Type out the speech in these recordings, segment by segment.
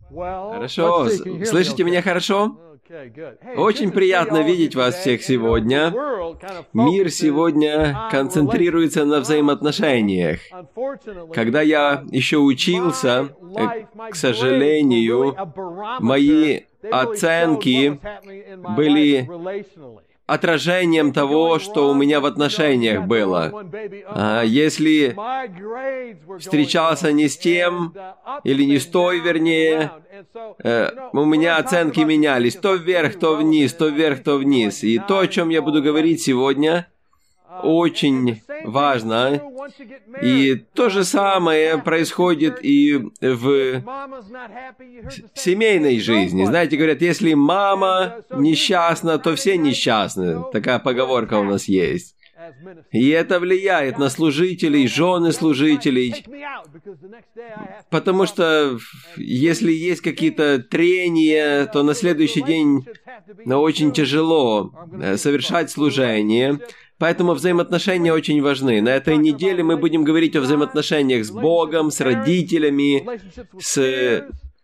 Хорошо. Слышите меня хорошо? Очень приятно видеть вас всех сегодня. Мир сегодня концентрируется на взаимоотношениях. Когда я еще учился, к сожалению, мои оценки были отражением того, что у меня в отношениях было. Если встречался не с тем, или не с той, вернее, у меня оценки менялись. То вверх, то вниз, то вверх, то вниз. И то, о чем я буду говорить сегодня, очень важно. И то же самое происходит и в семейной жизни. Знаете, говорят, если мама несчастна, то все несчастны. Такая поговорка у нас есть. И это влияет на служителей, жены служителей. Потому что если есть какие-то трения, то на следующий день очень тяжело совершать служение. Поэтому взаимоотношения очень важны. На этой неделе мы будем говорить о взаимоотношениях с Богом, с родителями, с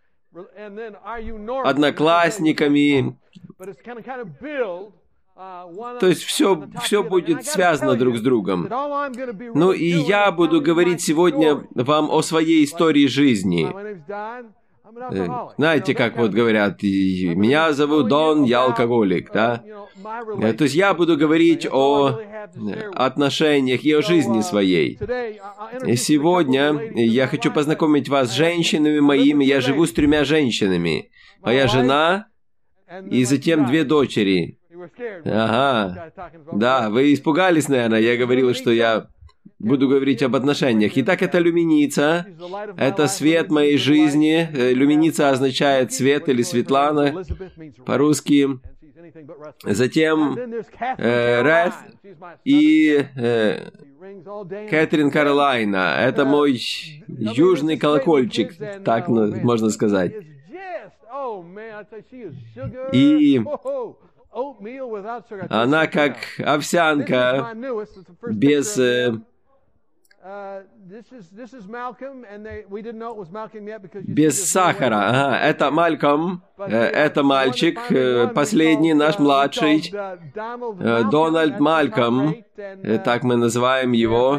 одноклассниками. То есть все будет связано друг с другом. Ну и я буду говорить сегодня вам о своей истории жизни. Знаете, как вот говорят, меня зовут Дон, я алкоголик, да? То есть я буду говорить о отношениях и о жизни своей. И сегодня я хочу познакомить вас с женщинами моими. Я живу с 3 женщинами. Моя жена и затем 2 дочери. Ага. Да, вы испугались, наверное. Я говорил, что я буду говорить об отношениях. Итак, это люминица. Это свет моей жизни. Люминица означает свет или Светлана по-русски. Затем Ред и Кэтрин Каролайна. Это мой южный колокольчик, так можно сказать. И она как овсянка без сахара. Ага, это Мальком, это мальчик, последний, наш младший, Дональд Мальком, так мы называем его.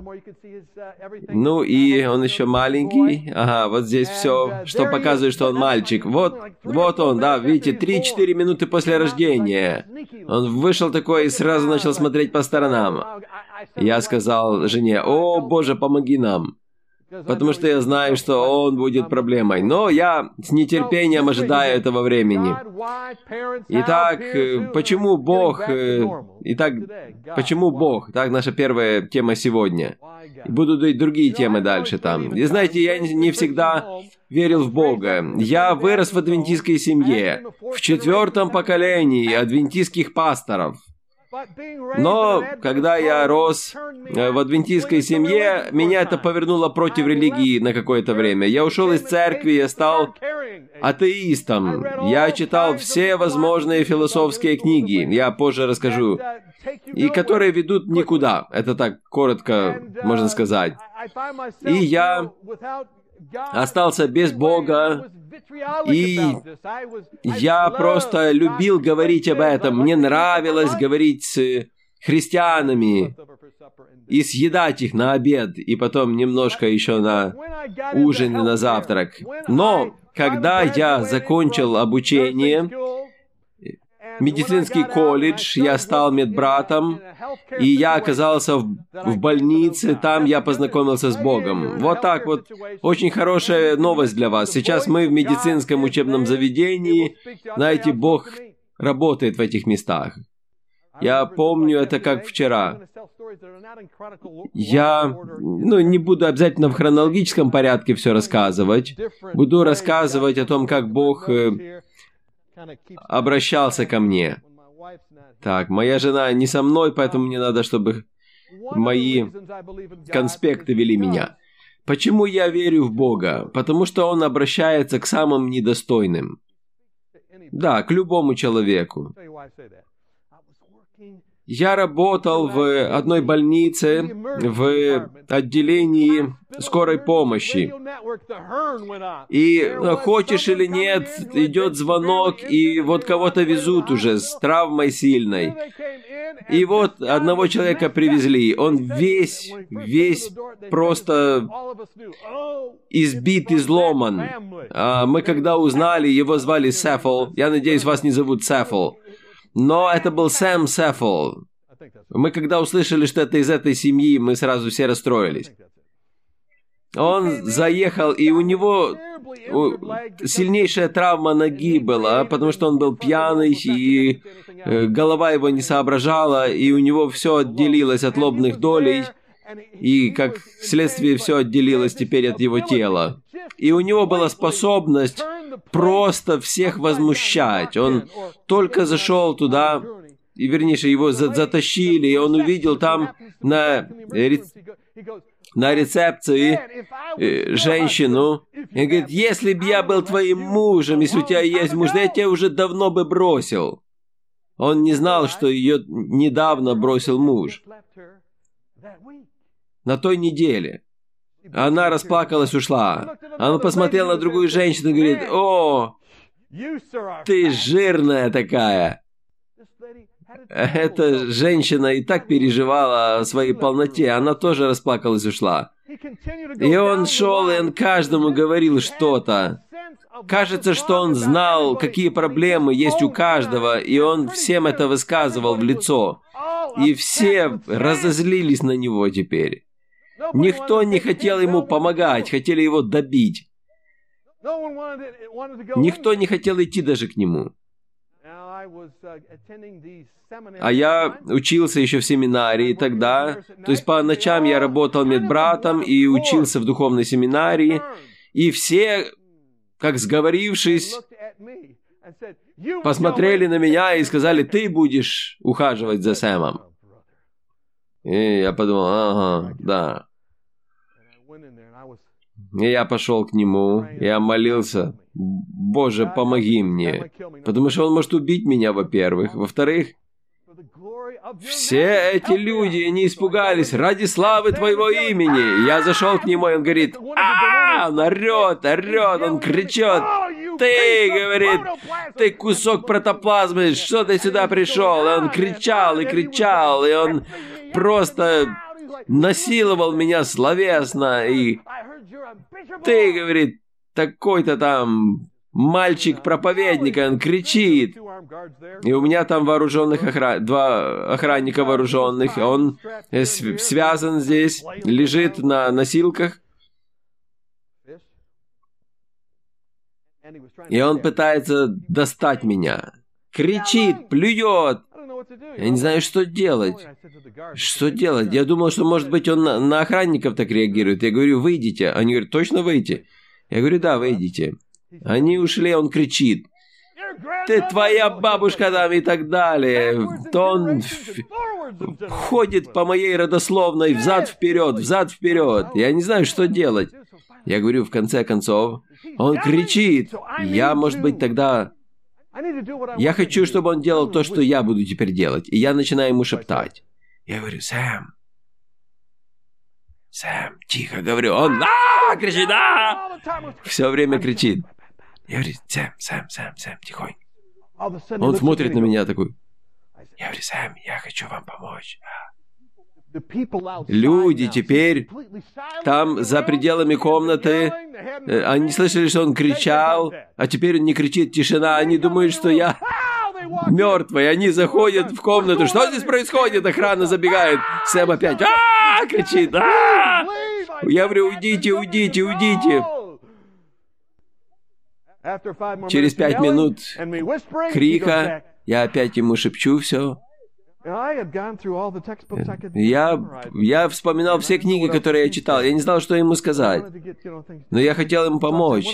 Ну и он еще маленький. Ага, вот здесь все, что показывает, что он мальчик. Вот он, да, видите, 3-4 минуты после рождения. Он вышел такой и сразу начал смотреть по сторонам. Я сказал жене: «О, Боже, помоги нам». Потому что я знаю, что он будет проблемой. Но я с нетерпением ожидаю этого времени. Итак, почему Бог? Почему Бог? Так, наша первая тема сегодня. И будут и другие темы дальше там. И знаете, я не всегда верил в Бога. Я вырос в адвентистской семье. В 4-м поколении адвентистских пасторов. Но, когда я рос в адвентистской семье, меня это повернуло против религии на какое-то время. Я ушел из церкви, я стал атеистом. Я читал все возможные философские книги, я позже расскажу, и которые ведут никуда. Это так коротко можно сказать. И я остался без Бога, и я просто любил говорить об этом. Мне нравилось говорить с христианами и съедать их на обед, и потом немножко еще на ужин и на завтрак. Но когда я закончил обучение, медицинский колледж, я стал медбратом, и я оказался в больнице, там я познакомился с Богом. Вот так вот. Очень хорошая новость для вас. Сейчас мы в медицинском учебном заведении. Знаете, Бог работает в этих местах. Я помню это как вчера. Я не буду обязательно в хронологическом порядке все рассказывать. Буду рассказывать о том, как Бог обращался ко мне. Так, моя жена не со мной, поэтому мне надо, чтобы мои конспекты вели меня. Почему я верю в Бога? Потому что Он обращается к самым недостойным. Да, к любому человеку. Я работал в одной больнице, в отделении скорой помощи. И хочешь или нет, идет звонок, и вот кого-то везут уже с травмой сильной. И вот одного человека привезли. Он весь просто избит, изломан. А мы когда узнали, его звали Сефл. Я надеюсь, вас не зовут Сефл. Но это был Сэм Сефл. Мы когда услышали, что это из этой семьи, мы сразу все расстроились. Он заехал, и у него сильнейшая травма ноги была, потому что он был пьяный, и голова его не соображала, и у него все отделилось от лобных долей, и как следствие все отделилось теперь от его тела. И у него была способность просто всех возмущать. Он только зашел туда, и вернее, его затащили, и он увидел там на рецепции женщину, и говорит: если бы я был твоим мужем, если у тебя есть муж, я тебя уже давно бы бросил. Он не знал, что ее недавно бросил муж. На той неделе. Она расплакалась, ушла. Она посмотрела на другую женщину и говорит: о, ты жирная такая. Эта женщина и так переживала о своей полноте. Она тоже расплакалась и ушла. И он шел, и он каждому говорил что-то. Кажется, что он знал, какие проблемы есть у каждого, и он всем это высказывал в лицо. И все разозлились на него теперь. Никто не хотел ему помогать, хотели его добить. Никто не хотел идти даже к нему. А я учился еще в семинарии тогда. То есть по ночам я работал медбратом и учился в духовной семинарии. И все, как сговорившись, посмотрели на меня и сказали: ты будешь ухаживать за Сэмом. И я подумал: ага, да. И я пошел к нему, я молился: Боже, помоги мне. Потому что он может убить меня, во-первых. Во-вторых, все эти люди не испугались ради славы Твоего имени. Я зашел к нему, и он говорит: он орет, он кричит: ты, говорит, ты кусок протоплазмы, что ты сюда пришел? И он кричал, и он просто насиловал меня словесно, и ты, говорит, такой-то там мальчик-проповедник, он кричит. И у меня там два охранника вооруженных, он связан здесь, лежит на носилках. И он пытается достать меня. Кричит, плюет. Я не знаю, что делать. Что делать? Я думал, что, может быть, он на охранников так реагирует. Я говорю: выйдите. Они говорят: точно выйти? Я говорю: да, выйдите. Они ушли, он кричит: ты, твоя бабушка там, и так далее. То он ходит по моей родословной взад-вперед. Я не знаю, что делать. Я говорю: в конце концов, он кричит. Я, может быть, тогда... Я хочу, чтобы он делал то, что я буду теперь делать. И я начинаю ему шептать. Я говорю: Сэм, тихо, говорю. Он кричит, все время кричит. Я говорю: Сэм, тихонько. Он смотрит на меня такой. Я говорю: Сэм, я хочу вам помочь. Люди теперь там за пределами комнаты, они слышали, что он кричал, а теперь он не кричит, тишина. Они думают, что я мертвый. Они заходят в комнату. Что здесь происходит? Охрана забегает. Сэм опять кричит. Я говорю: уйдите. Через 5 минут крика я опять ему шепчу все. Я вспоминал все книги, которые я читал. Я не знал, что ему сказать. Но я хотел ему помочь.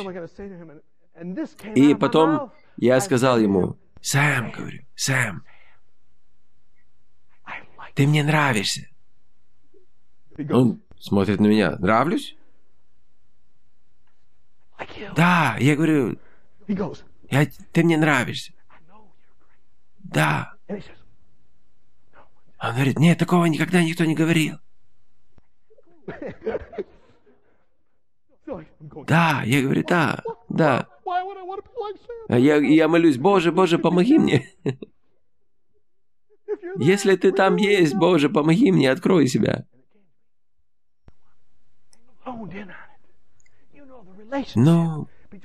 И потом я сказал ему: Сэм, говорю, Сэм, ты мне нравишься. Он смотрит на меня: нравлюсь? Да, я говорю: ты мне нравишься. Да. Он говорит, нет, такого никогда никто не говорил. Да, я говорю, да. Я молюсь, Боже, помоги мне. Если ты там есть, Боже, помоги мне, открой себя. Но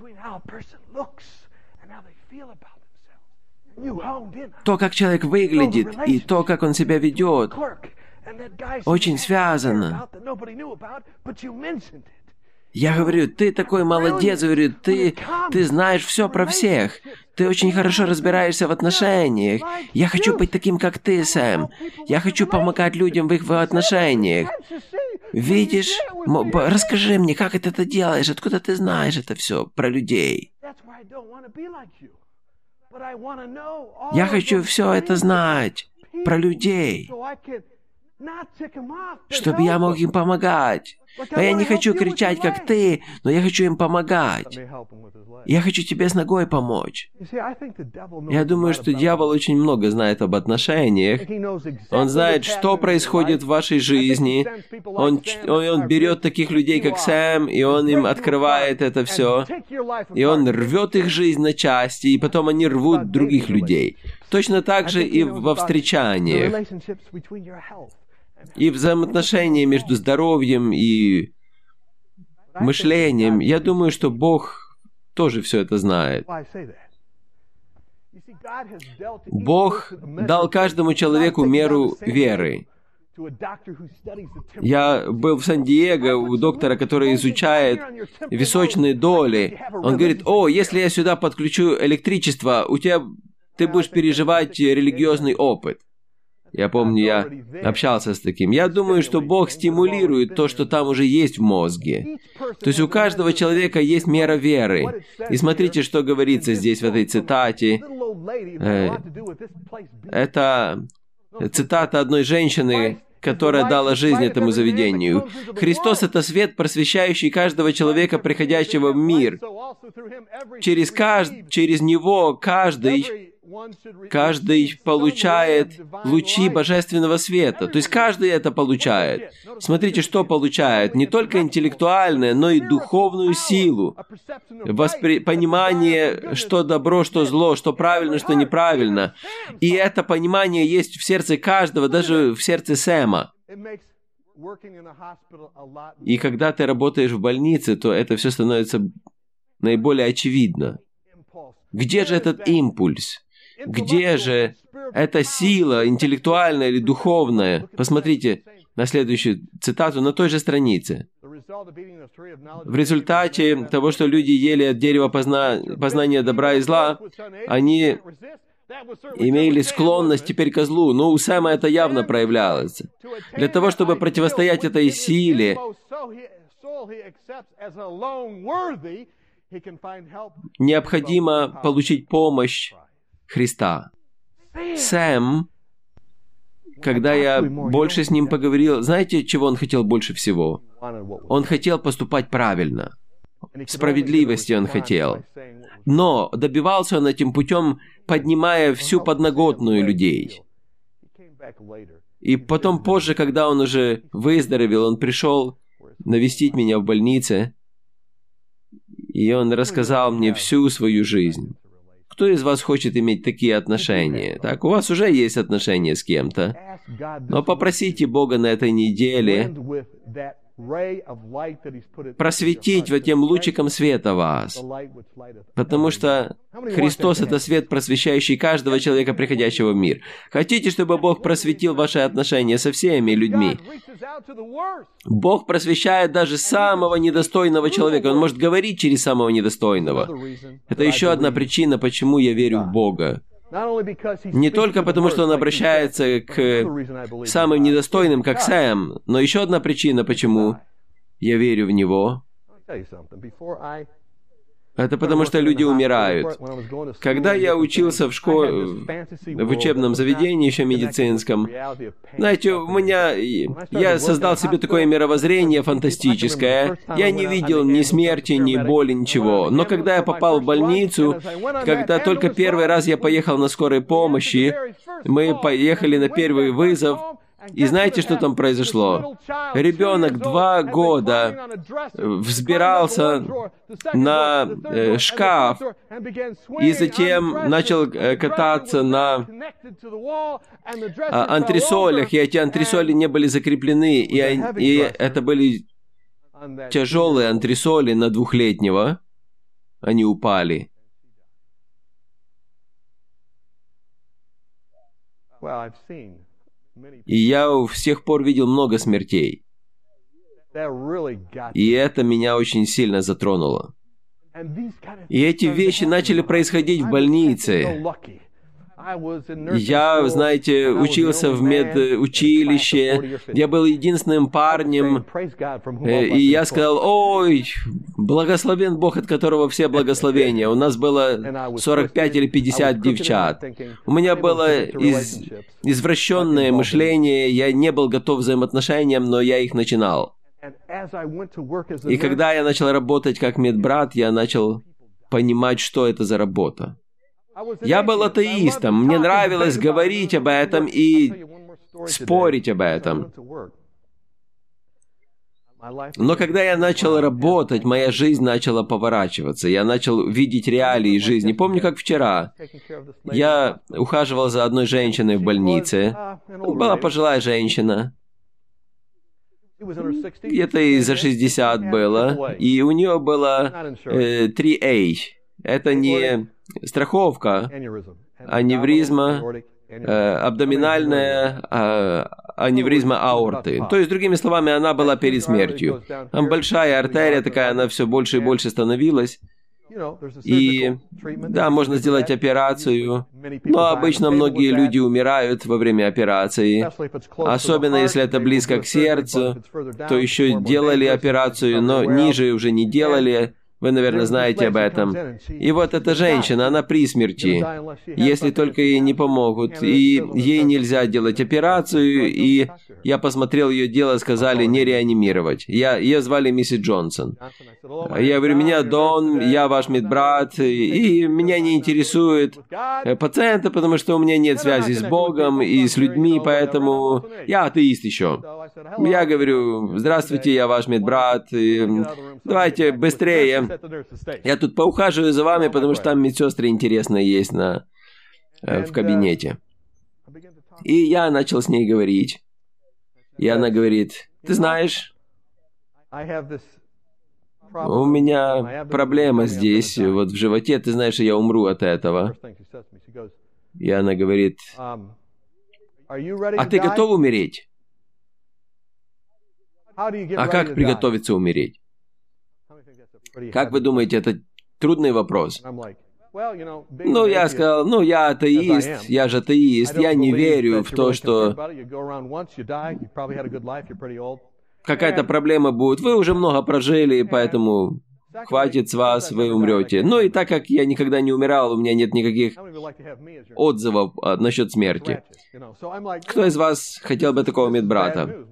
то, как человек выглядит, и то, как он себя ведет, очень связано. Я говорю, ты такой молодец, говорю, ты знаешь все про всех. Ты очень хорошо разбираешься в отношениях. Я хочу быть таким, как ты, Сэм. Я хочу помогать людям в их отношениях. Видишь? Расскажи мне, как ты это делаешь? Откуда ты знаешь это все про людей? Я хочу все это знать про людей, чтобы я мог им помогать. А я не хочу кричать, как ты, но я хочу им помогать. Я хочу тебе с ногой помочь. Я думаю, что дьявол очень много знает об отношениях. Он знает, что происходит в вашей жизни. Он берет таких людей, как Сэм, и он им открывает это все. И он рвет их жизнь на части, и потом они рвут других людей. Точно так же и во встречаниях. И взаимоотношения между здоровьем и мышлением. Я думаю, что Бог тоже все это знает. Бог дал каждому человеку меру веры. Я был в Сан-Диего у доктора, который изучает височные доли. Он говорит, если я сюда подключу электричество, ты будешь переживать религиозный опыт. Я помню, я общался с таким. Я думаю, что Бог стимулирует то, что там уже есть в мозге. То есть у каждого человека есть мера веры. И смотрите, что говорится здесь в этой цитате. Это цитата одной женщины, которая дала жизнь этому заведению. «Христос – это свет, просвещающий каждого человека, приходящего в мир. Через Него каждый получает лучи божественного света». То есть каждый это получает. Смотрите, что получает. Не только интеллектуальное, но и духовную силу. Понимание, что добро, что зло, что правильно, что неправильно. И это понимание есть в сердце каждого, даже в сердце Сэма. И когда ты работаешь в больнице, то это все становится наиболее очевидно. Где же этот импульс? Где же эта сила, интеллектуальная или духовная? Посмотрите на следующую цитату на той же странице. В результате того, что люди ели от дерева познания добра и зла, они имели склонность теперь ко злу. Но у Сэма это явно проявлялось. Для того, чтобы противостоять этой силе, необходимо получить помощь Христа. Сэм, когда я больше с ним поговорил, знаете, чего он хотел больше всего? Он хотел поступать правильно. Справедливости он хотел. Но добивался он этим путем, поднимая всю подноготную людей. И потом позже, когда он уже выздоровел, он пришел навестить меня в больнице, и он рассказал мне всю свою жизнь. Кто из вас хочет иметь такие отношения? Так, у вас уже есть отношения с кем-то. Но попросите Бога на этой неделе просветить вот тем лучиком света вас. Потому что Христос – это свет, просвещающий каждого человека, приходящего в мир. Хотите, чтобы Бог просветил ваши отношения со всеми людьми? Бог просвещает даже самого недостойного человека. Он может говорить через самого недостойного. Это еще одна причина, почему я верю в Бога. Не только потому, что он обращается к самым недостойным, как Сэм, но еще одна причина, почему я верю в него. Это потому, что люди умирают. Когда я учился в школе, в учебном заведении, еще медицинском, знаете, я создал себе такое мировоззрение фантастическое. Я не видел ни смерти, ни боли, ничего. Но когда я попал в больницу, когда только первый раз я поехал на скорой помощи, мы поехали на первый вызов, и знаете, что там произошло? Ребенок 2 года взбирался на шкаф и затем начал кататься на антресолях, и эти антресоли не были закреплены, и это были тяжелые антресоли на 2-летнего. Они упали. И я с тех пор видел много смертей. И это меня очень сильно затронуло. И эти вещи начали происходить в больнице. Я, знаете, учился в медучилище. Я был единственным парнем. И я сказал: ой, благословен Бог, от которого все благословения. У нас было 45 или 50 девчат. У меня было извращенное мышление. Я не был готов к взаимоотношениям, но я их начинал. И когда я начал работать как медбрат, я начал понимать, что это за работа. Я был атеистом, мне нравилось говорить об этом и спорить об этом. Но когда я начал работать, моя жизнь начала поворачиваться. Я начал видеть реалии жизни. Помню, как вчера. Я ухаживал за одной женщиной в больнице. Была пожилая женщина. Где-то и за 60 было. И у нее было 3A. Это не страховка, аневризма, абдоминальная аневризма аорты. То есть, другими словами, она была перед смертью. Там большая артерия такая, она все больше и больше становилась. И да, можно сделать операцию, но обычно многие люди умирают во время операции. Особенно если это близко к сердцу, то еще делали операцию, но ниже уже не делали. Вы, наверное, знаете об этом. И вот эта женщина, она при смерти, если только ей не помогут. И ей нельзя делать операцию, и я посмотрел ее дело, сказали не реанимировать. Ее звали миссис Джонсон. Я говорю: меня Дон, я ваш медбрат, и меня не интересуют пациенты, потому что у меня нет связи с Богом и с людьми, поэтому я атеист еще. Я говорю: здравствуйте, я ваш медбрат, давайте быстрее. Я тут поухаживаю за вами, потому что там медсестры интересные есть в кабинете. И я начал с ней говорить. И она говорит: ты знаешь, у меня проблема здесь, вот в животе, ты знаешь, я умру от этого. И она говорит: а ты готов умереть? А как приготовиться умереть? Как вы думаете, это трудный вопрос? Ну, я сказал: я атеист, я же атеист, я не верю в то, что какая-то проблема будет. Вы уже много прожили, поэтому хватит с вас, вы умрете. Ну и так как я никогда не умирал, у меня нет никаких отзывов насчет смерти. Кто из вас хотел бы такого медбрата?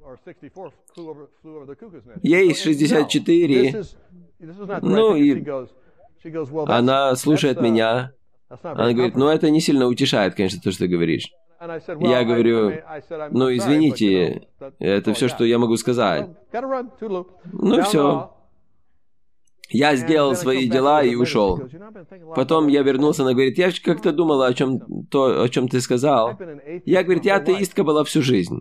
Ей 64. Ну и она слушает меня. Она говорит: ну это не сильно утешает, конечно, то, что ты говоришь. Я говорю: ну извините, это все, что я могу сказать. Ну и все. Я сделал свои дела и ушел. Потом я вернулся, она говорит: я как-то думала о чем ты сказал. Я, говорит, я атеистка была всю жизнь.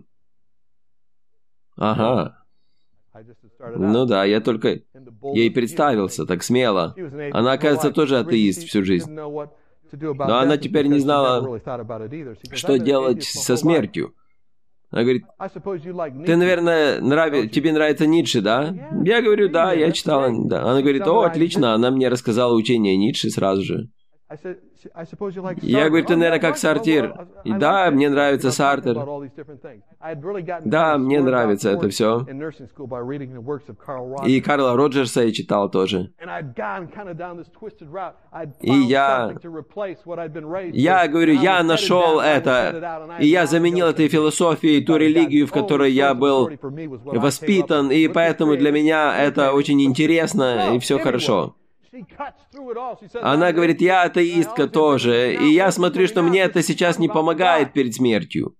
Ага. Ну да, я только ей представился так смело. Она, оказывается, тоже атеист всю жизнь. Но она теперь не знала, что делать со смертью. Она говорит: ты, наверное, тебе нравится Ницше, да? Я говорю: да, я читала. Да. Она говорит: о, отлично, она мне рассказала учение Ницше сразу же. Я говорю, ты, наверное, как Сартир. И да, мне нравится Сартер. Да, мне нравится это все. И Карла Роджерса я читал тоже. И я говорю, я нашел это, и я заменил этой философией ту религию, в которой я был воспитан, и поэтому для меня это очень интересно, и все хорошо. Она говорит, я атеистка тоже, и я смотрю, что мне это сейчас не помогает перед смертью.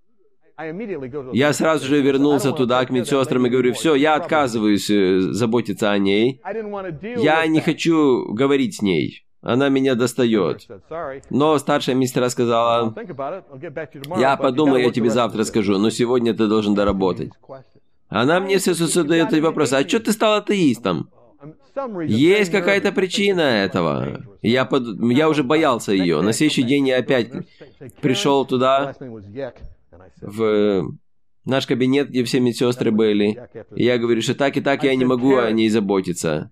Я сразу же вернулся туда, к медсестрам, и говорю, все, я отказываюсь заботиться о ней. Я не хочу говорить с ней. Она меня достает. Но старшая медсестра сказала, я подумаю, я тебе завтра скажу, но сегодня ты должен доработать. Она мне все задает эти вопросы, а что ты стал атеистом? Есть какая-то причина этого. Я уже боялся ее. На следующий день я опять пришел туда, в наш кабинет, где все медсестры были. И я говорю, что так и так я не могу о ней заботиться.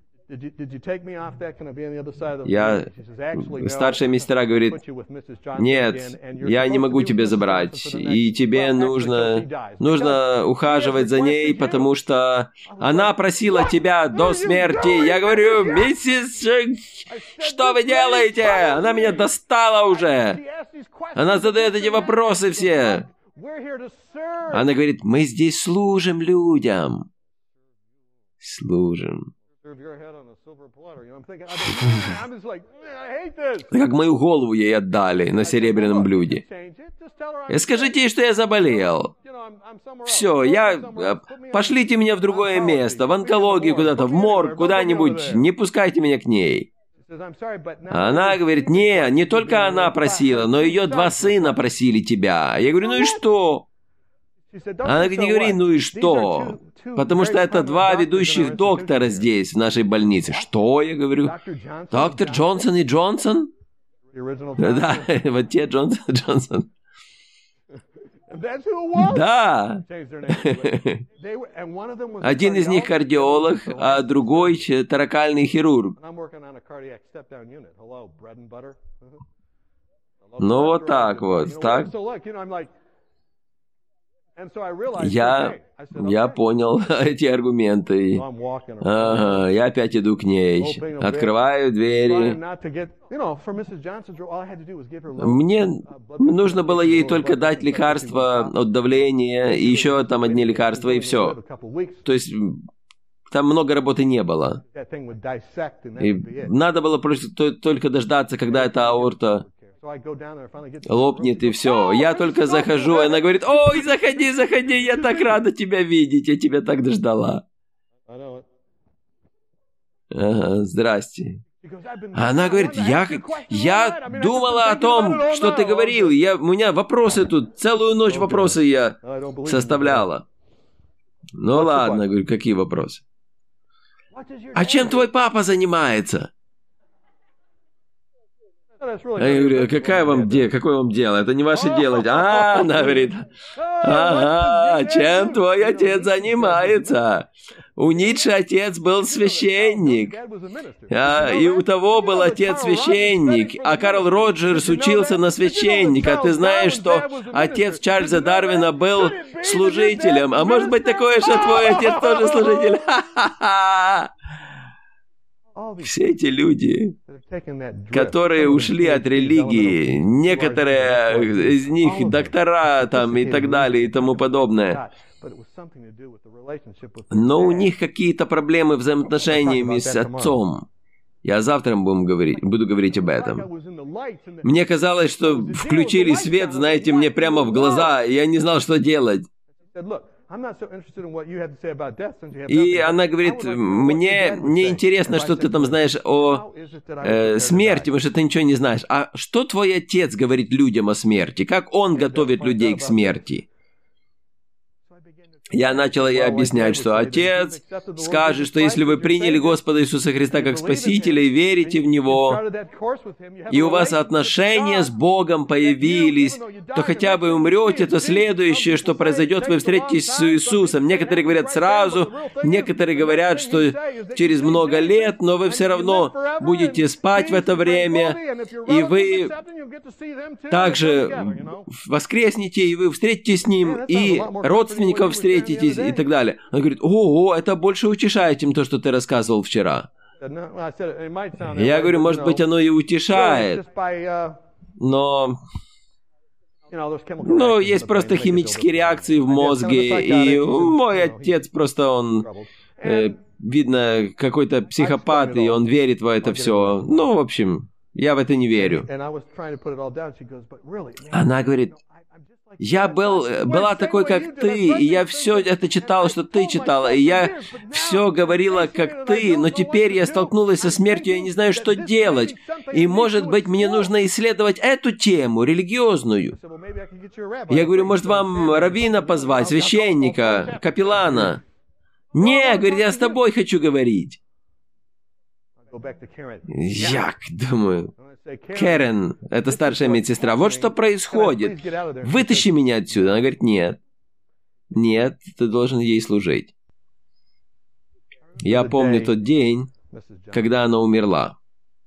Старшая медсестра говорит, нет, я не могу тебя забрать, и тебе нужно ухаживать за ней, потому что она просила тебя до смерти. Я говорю, миссис, что вы делаете? Она меня достала уже. Она задает эти вопросы все. Она говорит, мы здесь служим людям. Служим. Как мою голову ей отдали на серебряном блюде. И скажите ей, что я заболел. Все, пошлите меня в другое место, в онкологию куда-то, в морг, куда-нибудь, не пускайте меня к ней. Она говорит, не только она просила, но ее 2 сына просили тебя. Я говорю, ну и что? Она не говорит, ну и что? Потому что это 2 ведущих доктора здесь, в нашей больнице. Что, я говорю? Доктор Джонсон и Джонсон? Да, вот те Джонсон. Да. Один из них кардиолог, а другой торакальный хирург. Ну вот так вот, так. Я понял эти аргументы. Ага, я опять иду к ней. Открываю двери. Мне нужно было ей только дать лекарства от давления, и еще там одни лекарства, и все. То есть там много работы не было. И надо было только дождаться, когда эта аорта лопнет, и все. Я только захожу, и она говорит, ой, заходи, я так рада тебя видеть, я тебя так дождала. Ага, здрасте. Она говорит, я думала о том, что ты говорил, у меня вопросы тут, целую ночь вопросы я составляла. Ну ладно, говорю, какие вопросы? А чем твой папа занимается? Я говорю, какое вам дело? Это не ваше дело. Она говорит, ага, чем твой отец занимается? У Ницше отец был священник. И у того был отец священник. А Карл Роджерс учился на священника. Ты знаешь, что отец Чарльза Дарвина был служителем. А может быть такое, что твой отец тоже служитель? Все эти люди, которые ушли от религии, некоторые из них доктора там и так далее и тому подобное, но у них какие-то проблемы взаимоотношениями с отцом. Я завтра буду говорить об этом. Мне казалось, что включили свет, знаете, мне прямо в глаза, и я не знал, что делать. И она говорит, мне не интересно, что ты там знаешь о смерти, потому что ты ничего не знаешь. А что твой отец говорит людям о смерти? Как он готовит людей к смерти? Я начал ей объяснять, что Отец скажет, что если вы приняли Господа Иисуса Христа как Спасителя и верите в Него, и у вас отношения с Богом появились, то хотя вы умрете, то следующее, что произойдет, вы встретитесь с Иисусом. Некоторые говорят сразу, некоторые говорят, что через много лет, но вы все равно будете спать в это время, и вы также воскреснете, и вы встретитесь с Ним, и родственников встретитесь, и так далее. Он говорит: ого, это больше утешает, чем то, что ты рассказывал вчера. Я говорю, может быть, оно и утешает, но есть просто химические реакции в мозге, и мой отец просто, он, видно, какой-то психопат, и он верит в это все. В общем, я в это не верю. Она говорит: я была такой, как ты, и я все это читала, что ты читала, и я все говорила, как ты, но теперь я столкнулась со смертью, я не знаю, что делать. И, может быть, мне нужно исследовать эту тему, религиозную. Я говорю, может, вам раввина позвать, священника, капеллана? Не, говорит, я с тобой хочу говорить. Я думаю, Кэрен, это старшая медсестра, вот что происходит. Вытащи меня отсюда. Она говорит, нет. Нет, ты должен ей служить. Я помню тот день, когда она умерла.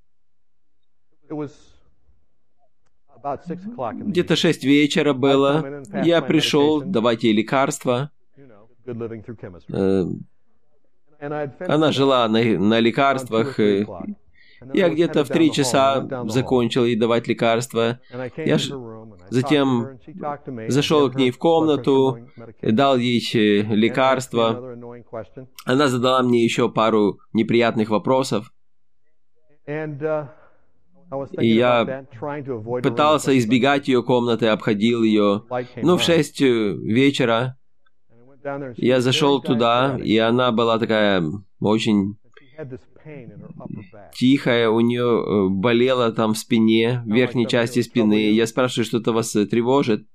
Где-то 6 вечера было. Я пришел давать ей лекарства. Она жила на лекарствах. Я где-то в 3 часа закончил ей давать лекарства. Я затем зашел к ней в комнату, дал ей лекарства. Она задала мне еще пару неприятных вопросов. И я пытался избегать ее комнаты, обходил ее. В 6 вечера я зашел туда, и она была такая очень тихая, у нее болело там в спине, в верхней части спины. Я спрашиваю, что-то вас тревожит?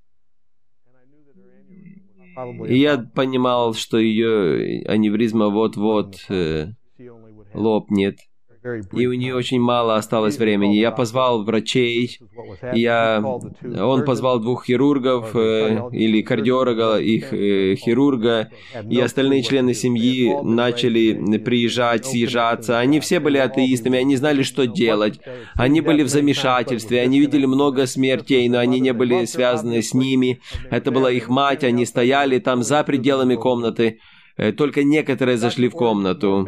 И я понимал, что ее аневризма вот-вот лопнет. И у нее очень мало осталось времени. Я позвал врачей, он позвал 2 хирургов, или кардиолога и хирурга, и остальные члены семьи начали приезжать, съезжаться. Они все были атеистами, они знали, что делать. Они были в замешательстве, они видели много смертей, но они не были связаны с ними. Это была их мать, они стояли там за пределами комнаты. Только некоторые зашли в комнату.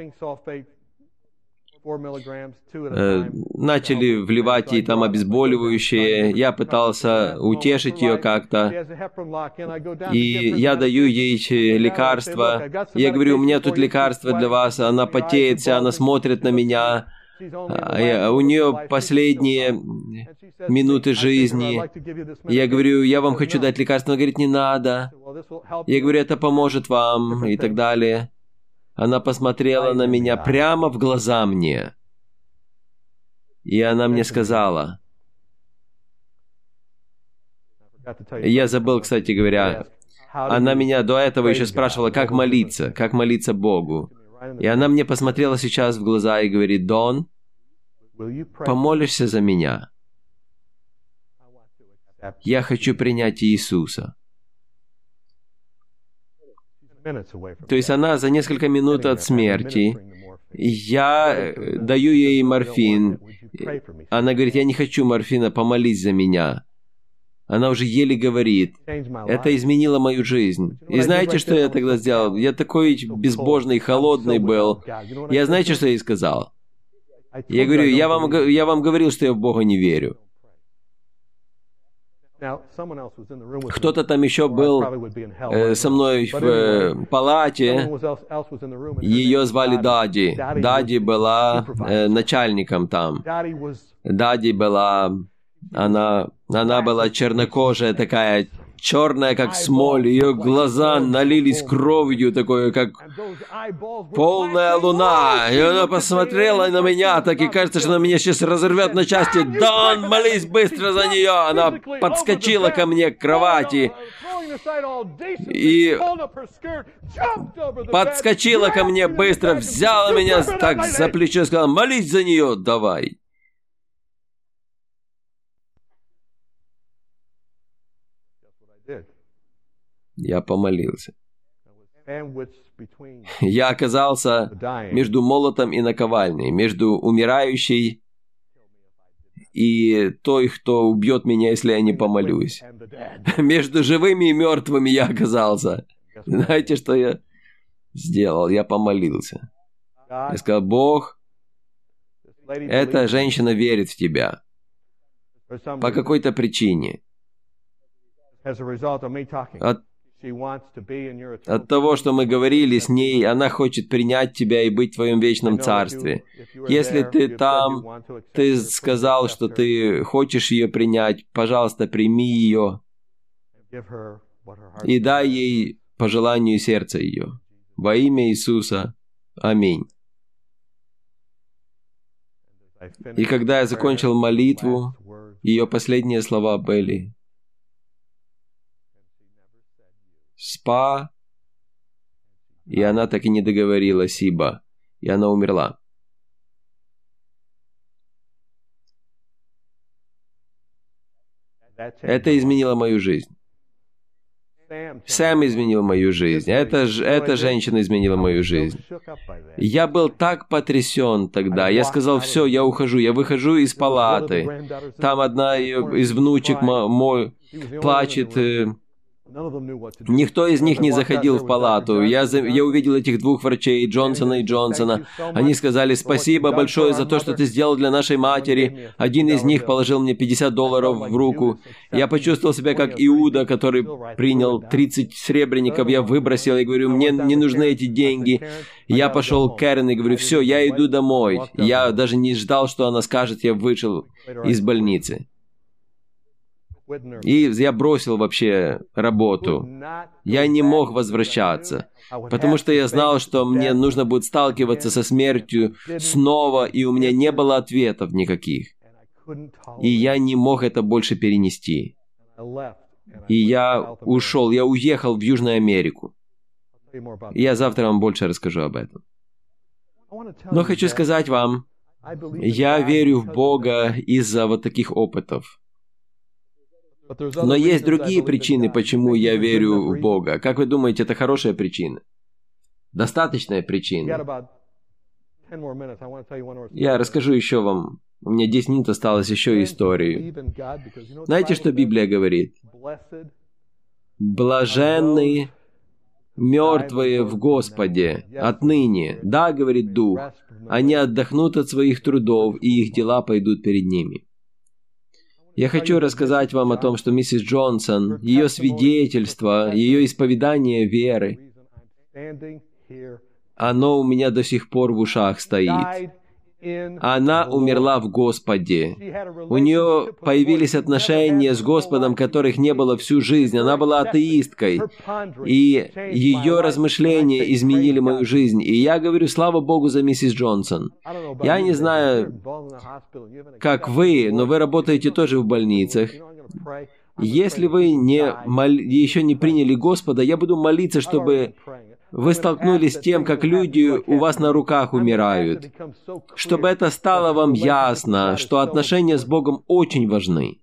Начали вливать ей там обезболивающее. Я пытался утешить ее как-то. И я даю ей лекарства. Я говорю, у меня тут лекарство для вас. Она потеет вся, она смотрит на меня. У нее последние минуты жизни. Я говорю, я вам хочу дать лекарство. Она говорит, не надо. Я говорю, это поможет вам и так далее. Она посмотрела на меня прямо в глаза мне. И она мне сказала... Я забыл, кстати говоря, она меня до этого еще спрашивала, как молиться Богу. И она мне посмотрела сейчас в глаза и говорит, Дон, помолишься за меня? Я хочу принять Иисуса. То есть она за несколько минут от смерти. Я даю ей морфин. Она говорит, я не хочу морфина, помолись за меня. Она уже еле говорит. Это изменило мою жизнь. И знаете, что я тогда сделал? Я такой безбожный, холодный был. Я знаете, что я ей сказал? Я говорю, я вам говорил, что я в Бога не верю. Кто-то там еще был со мной в палате. Ее звали Дади. Дади была начальником там. Дади была... Она была чернокожая такая, черная, как смоль, ее глаза налились кровью, такое, как полная луна. И она посмотрела на меня, так и кажется, что она меня сейчас разорвет на части. Дон, молись быстро за нее! Она подскочила ко мне к кровати и подскочила ко мне быстро, взяла меня так за плечо и сказала: молись за нее, давай. Я помолился. Я оказался между молотом и наковальней, между умирающей и той, кто убьет меня, если я не помолюсь. Между живыми и мертвыми я оказался. Знаете, что я сделал? Я помолился. Я сказал: Бог, эта женщина верит в Тебя по какой-то причине. От того, что мы говорили с ней, она хочет принять Тебя и быть в Твоем вечном царстве. Если ты там, ты сказал, что ты хочешь ее принять, пожалуйста, прими ее и дай ей по желанию сердца ее. Во имя Иисуса. Аминь. И когда я закончил молитву, ее последние слова были: «Спа», и она так и не договорила «Сиба», и она умерла. Это изменило мою жизнь. Сэм изменил мою жизнь. Эта женщина изменила мою жизнь. Я был так потрясен тогда. Я сказал: все, я ухожу. Я выхожу из палаты. Там одна из внучек плачет. Никто из них не заходил в палату. Я увидел этих двух врачей, Джонсона и Джонсона. Они сказали: спасибо большое за то, что ты сделал для нашей матери. Один из них положил мне $50 в руку. Я почувствовал себя как Иуда, который принял 30 сребреников. Я выбросил и говорю: мне не нужны эти деньги. Я пошел к Кэрен и говорю: все, я иду домой. Я даже не ждал, что она скажет. Я вышел из больницы. И я бросил вообще работу. Я не мог возвращаться, потому что я знал, что мне нужно будет сталкиваться со смертью снова, и у меня не было ответов никаких. И я не мог это больше перенести. И я ушел, я уехал в Южную Америку. И я завтра вам больше расскажу об этом. Но хочу сказать вам, я верю в Бога из-за вот таких опытов. Но есть другие причины, почему я верю в Бога. Как вы думаете, это хорошая причина? Достаточная причина? Я расскажу еще вам. У меня 10 минут осталось еще историю. Знаете, что Библия говорит? Блаженны мертвые в Господе отныне. Да, говорит Дух, они отдохнут от своих трудов, и их дела пойдут перед ними. Я хочу рассказать вам о том, что миссис Джонсон, ее свидетельство, ее исповедание веры, оно у меня до сих пор в ушах стоит. Она умерла в Господе. У нее появились отношения с Господом, которых не было всю жизнь. Она была атеисткой. И ее размышления изменили мою жизнь. И я говорю: слава Богу за миссис Джонсон. Я не знаю, как вы, но вы работаете тоже в больницах. Если вы еще не приняли Господа, я буду молиться, чтобы вы столкнулись с тем, как люди у вас на руках умирают. Чтобы это стало вам ясно, что отношения с Богом очень важны.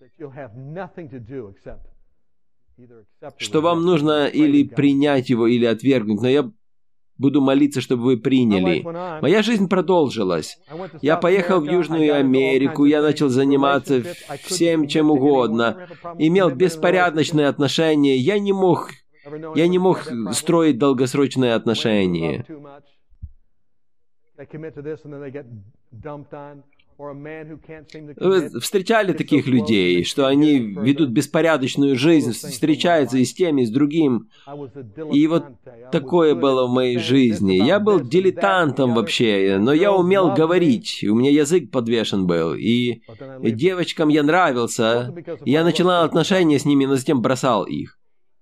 Что вам нужно или принять Его, или отвергнуть. Но я буду молиться, чтобы вы приняли. Моя жизнь продолжилась. Я поехал в Южную Америку, я начал заниматься всем, чем угодно. Имел беспорядочные отношения. Я не мог строить долгосрочные отношения. Вы встречали таких людей, что они ведут беспорядочную жизнь, встречаются и с тем, и с другим. И вот такое было в моей жизни. Я был дилетантом вообще, но я умел говорить, у меня язык подвешен был. И девочкам я нравился. Я начинал отношения с ними, но затем бросал их.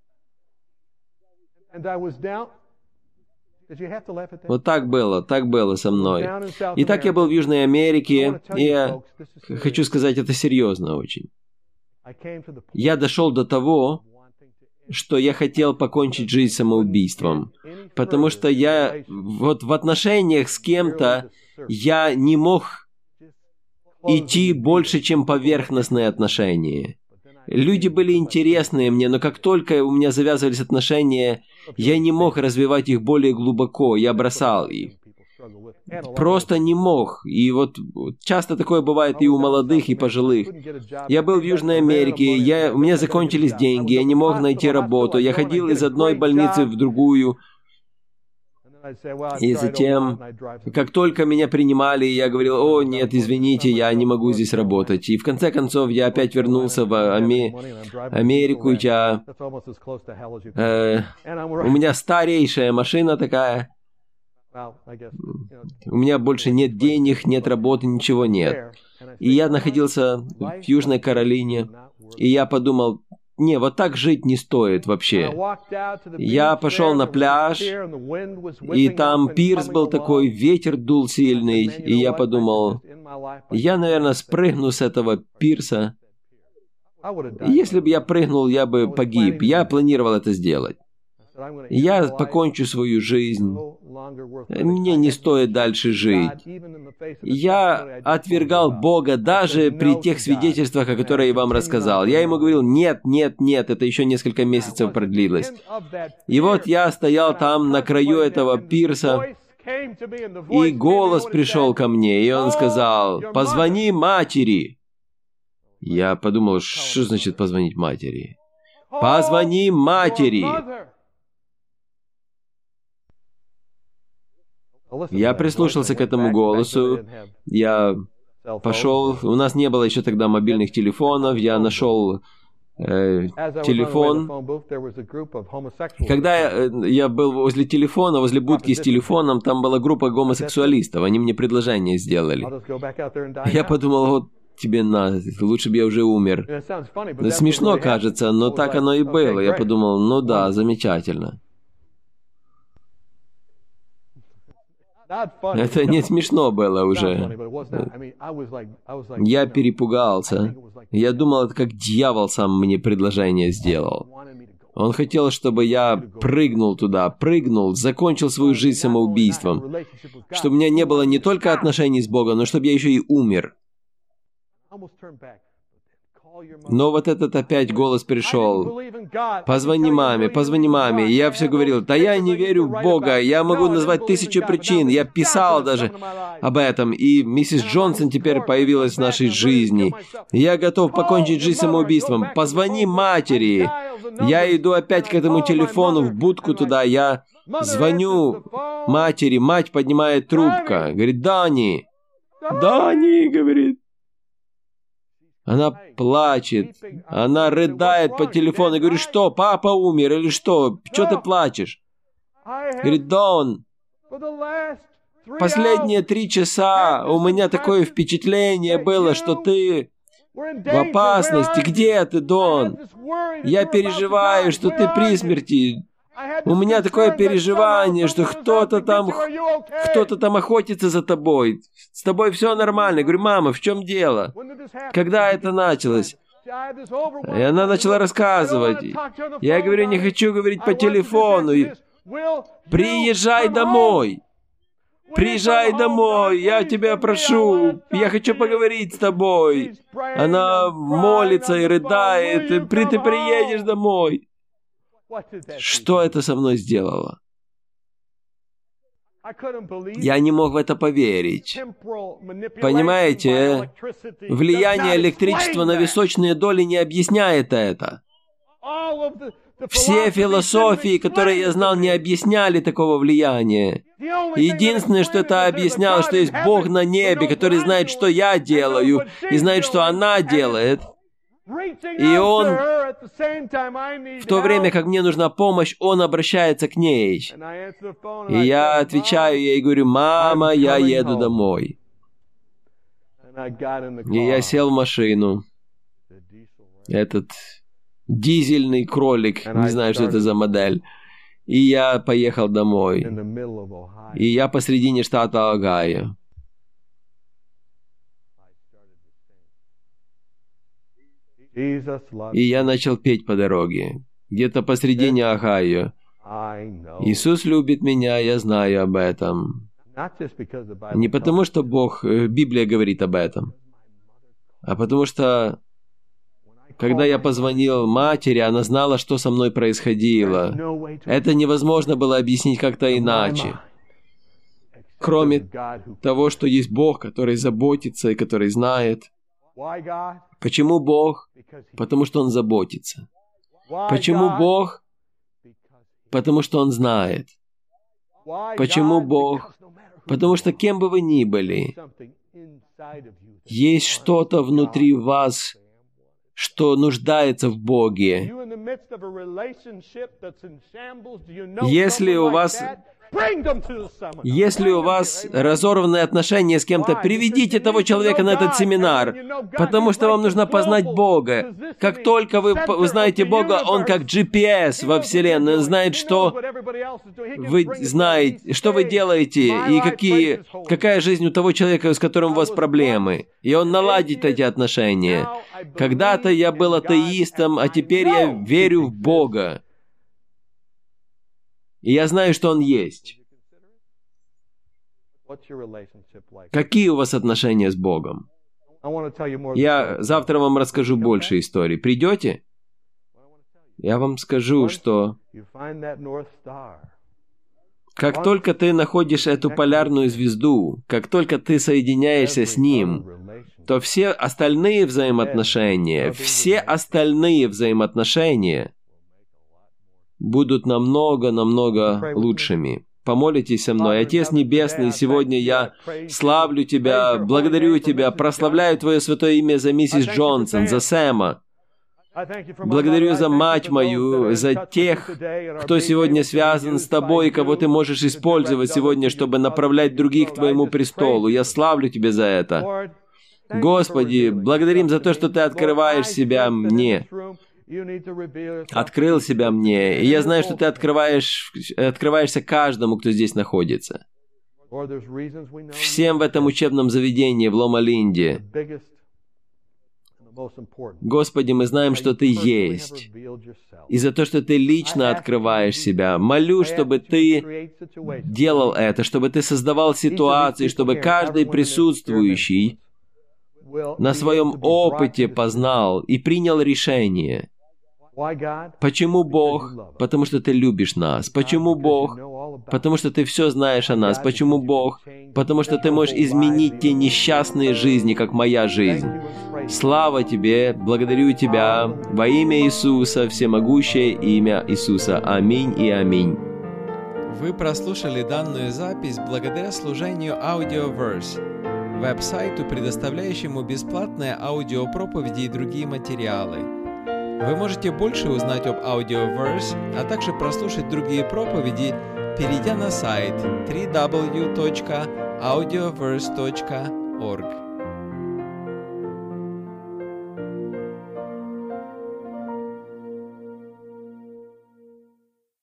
Вот так было со мной. Итак, я был в Южной Америке, и я хочу сказать, это серьезно очень. Я дошел до того, что я хотел покончить жизнь самоубийством, потому что я вот в отношениях с кем-то я не мог идти больше, чем поверхностные отношения. Люди были интересные мне, но как только у меня завязывались отношения, я не мог развивать их более глубоко, я бросал их. Просто не мог. И вот часто такое бывает и у молодых, и пожилых. Я был в Южной Америке, у меня закончились деньги, я не мог найти работу, я ходил из одной больницы в другую. И затем, как только меня принимали, я говорил: «О, нет, извините, я не могу здесь работать». И в конце концов, я опять вернулся в Америку, у меня старейшая машина такая. У меня больше нет денег, нет работы, ничего нет. И я находился в Южной Каролине, и я подумал: не, вот так жить не стоит вообще. Я пошел на пляж, и там пирс был такой, ветер дул сильный, и я подумал: я, наверное, спрыгну с этого пирса. И если бы я прыгнул, я бы погиб. Я планировал это сделать. Я покончу свою жизнь. Мне не стоит дальше жить. Я отвергал Бога даже при тех свидетельствах, о которых я вам рассказал. Я ему говорил: нет, нет, нет, это еще несколько месяцев продлилось. И вот я стоял там на краю этого пирса, и голос пришел ко мне, и он сказал: «Позвони матери». Я подумал: что значит позвонить матери? «Позвони матери». Я прислушался к этому голосу, я пошел, у нас не было еще тогда мобильных телефонов, я нашел телефон. Когда я был возле телефона, возле будки с телефоном, там была группа гомосексуалистов, они мне предложение сделали. Я подумал: вот тебе на, лучше бы я уже умер. Смешно кажется, но так оно и было. Я подумал: ну да, замечательно. Это не смешно было уже. Я перепугался. Я думал, это как дьявол сам мне предложение сделал. Он хотел, чтобы я прыгнул туда, закончил свою жизнь самоубийством. Чтобы у меня не было не только отношений с Богом, но чтобы я еще и умер. Но вот этот опять голос пришел: «Позвони маме, позвони маме». И я все говорил: «Да я не верю в Бога, я могу назвать 1000 причин». Я писал даже об этом. И миссис Джонсон теперь появилась в нашей жизни. Я готов покончить жизнь самоубийством. «Позвони матери». Я иду опять к этому телефону, в будку туда. Я звоню матери, мать поднимает трубку. Говорит: «Дани». «Дани», говорит. Она плачет, она рыдает по телефону. Я говорю: что, папа умер или что? Чего ты плачешь? Говорит: Дон, последние 3 часа у меня такое впечатление было, что ты в опасности. Где ты, Дон? Я переживаю, что ты при смерти. У меня такое переживание, что кто-то там охотится за тобой. С тобой все нормально». Я говорю: «Мама, в чем дело? Когда это началось?» И она начала рассказывать. Я говорю: «Не хочу говорить по телефону. Приезжай домой. Приезжай домой, я тебя прошу. Я хочу поговорить с тобой». Она молится и рыдает. «Ты приедешь домой». Что это со мной сделало? Я не мог в это поверить. Понимаете, влияние электричества на височные доли не объясняет это. Все философии, которые я знал, не объясняли такого влияния. Единственное, что это объясняло, что есть Бог на небе, который знает, что я делаю, и знает, что она делает. И Он, в то время, как мне нужна помощь, Он обращается к ней. И я отвечаю ей и говорю: «Мама, я еду домой». И я сел в машину. Этот дизельный кролик, не знаю, что это за модель. И я поехал домой. И я посредине штата Огайо. И я начал петь по дороге, где-то посредине Огайо. Иисус любит меня, я знаю об этом. Не потому, что Библия говорит об этом, а потому что, когда я позвонил матери, она знала, что со мной происходило. Это невозможно было объяснить как-то иначе. Кроме того, что есть Бог, который заботится и который знает. Почему Бог? Потому что Он заботится. Почему Бог? Потому что Он знает. Почему Бог? Потому что кем бы вы ни были, есть что-то внутри вас, что нуждается в Боге. Если у вас разорванные отношения с кем-то, приведите того человека на этот семинар, потому что вам нужно познать Бога. Как только вы узнаете Бога, Он как GPS во Вселенной, Он знает, что вы знаете, что вы делаете, и какая жизнь у того человека, с которым у вас проблемы. И Он наладит эти отношения. Когда-то я был атеистом, а теперь я верю в Бога. И я знаю, что Он есть. Какие у вас отношения с Богом? Я завтра вам расскажу больше историй. Придете? Я вам скажу, что как только ты находишь эту полярную звезду, как только ты соединяешься с Ним, то все остальные взаимоотношения будут намного лучшими. Помолитесь со мной. Отец Небесный, сегодня я славлю Тебя, благодарю Тебя, прославляю Твое святое имя за миссис Джонсон, за Сэма. Благодарю за мать мою, за тех, кто сегодня связан с Тобой, кого Ты можешь использовать сегодня, чтобы направлять других к Твоему престолу. Я славлю Тебя за это. Господи, благодарим за то, что Ты открываешь себя мне. Открыл себя мне, и я знаю, что Ты открываешься каждому, кто здесь находится. Всем в этом учебном заведении в Лома-Линде. Господи, мы знаем, что Ты есть. И за то, что Ты лично открываешь себя. Молю, чтобы Ты делал это, чтобы Ты создавал ситуации, чтобы каждый присутствующий на своем опыте познал и принял решение. Почему Бог? Потому что Ты любишь нас. Почему Бог? Потому что Ты все знаешь о нас. Почему Бог? Потому что Ты можешь изменить те несчастные жизни, как моя жизнь. Слава Тебе, благодарю Тебя во имя Иисуса, всемогущее имя Иисуса. Аминь и аминь. Вы прослушали данную запись благодаря служению Audioverse, веб-сайту, предоставляющему бесплатные аудиопроповеди и другие материалы. Вы можете больше узнать об Audioverse, а также прослушать другие проповеди, перейдя на сайт www.audioverse.org.